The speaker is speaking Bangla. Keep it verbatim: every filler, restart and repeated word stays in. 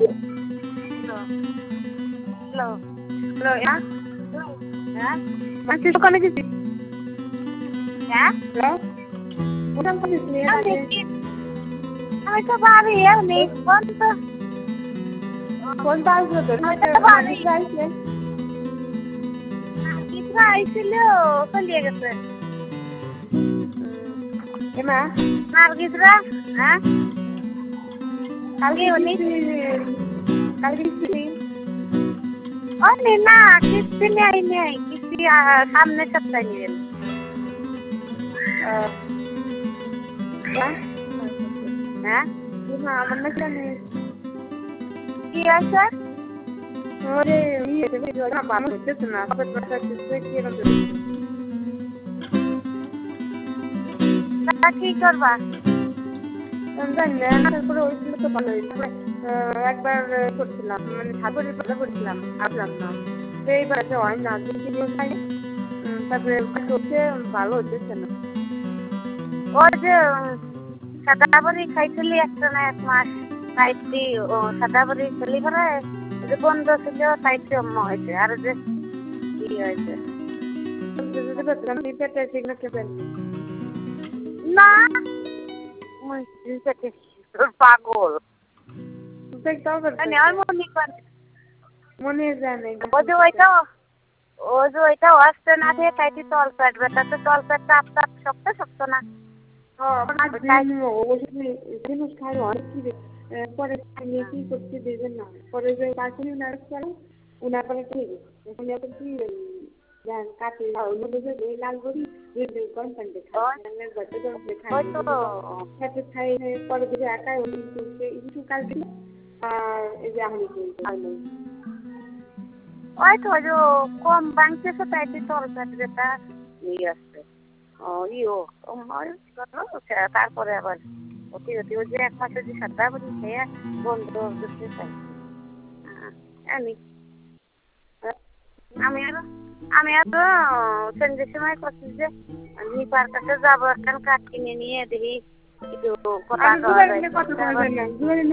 হ্যালো হ্যালো হ্যাঁ হ্যাঁ মাছের দোকানে গেছি হ্যাঁ হ্যালো কোথায় গেছিলি আমি তো বাড়ি এমনি ফোন তো ফোন তো আসলো তো বাড়ি আসলে কিছু আইছিল চলিয়ে গেছে এমা নার্গিসরা হ্যাঁ কালকে উনি কালকে কিস্তি অনে না কিস্তি নেই নেই কিস্তি সামনে সপ্তাহে নেবেন হ্যাঁ না আমার না জানি কি আছে ওরে ইয়ে না বাম হচ্ছে না সব কথা কিস্তি কি হবে কি করবা জানি না তারপরে ওই তো ভালো হয়েছে একবার করছিলাম মানে ঠাকুরের কথা করছিলাম আসলাম না সেইবার হয় না দু তিন দিন খাই তারপরে হচ্ছে ভালো হচ্ছে না ওই যে সাদাবড়ি খাইছিলি একটা না এক মাস খাইছি ও সাদাবড়ি খেলি করে যে বন্ধ ছিল খাইতে অম্ম হয়েছে আর যে কি হয়েছে পেটে সিগনা খেবেন না পাগল মনে জানে ওই ওইটা ওই যে ওইটা আসতে না দিয়ে তাইটি তল পেট ব্যথা তো তল পেট চাপ চাপ শক্ত শক্ত না জিনিস খাই অনেক কি পরে নিয়ে কি করতে দেবেন না পরে যে বাকি উনার করে উনার পরে ঠিক এখন এখন কি জান কাটি ওই মধ্যে যে লাল বড়ি যে যে কোন পান্ডে খায় মানে গতে গতে খায় ওই তো খেতে খাই পরে যে একাই ওই কিন্তু একটু কাল দিন আর এই যে আমি খাইনি ওই তো যে কম বাংছে তো তাইতে তল পেট ব্যথা নিয়ে আসছে ও ইও আমার তারপরে আবার অতি অতি ওই যে এক মাসে যে সাদা বলি খেয়ে বন্ধ করতে চাই আমি আমি আর আমি আর সন্ধ্যের সময় করছি যে নিপার কাছে যাবো একটা কাঠ কিনে নিয়ে দেখি একটু কথা